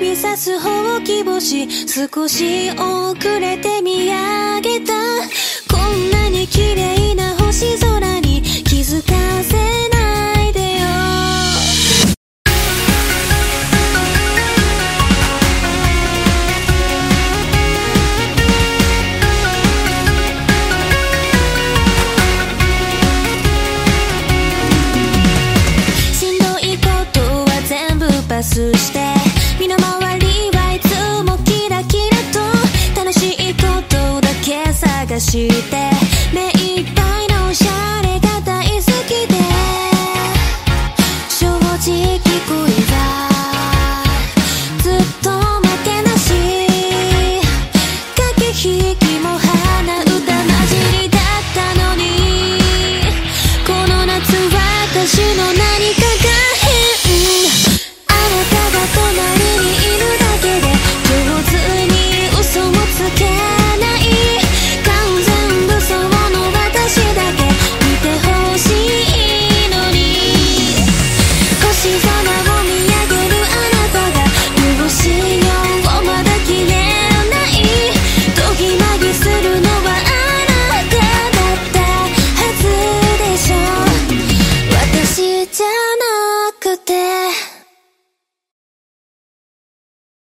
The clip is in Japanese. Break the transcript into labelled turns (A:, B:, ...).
A: 指さすほうき星、少し遅れて見上げた。こんなに綺麗な星空に気づかせないでよ。しんどいことは全部パスして、身の回りはいつもキラキラと楽しいことだけ探して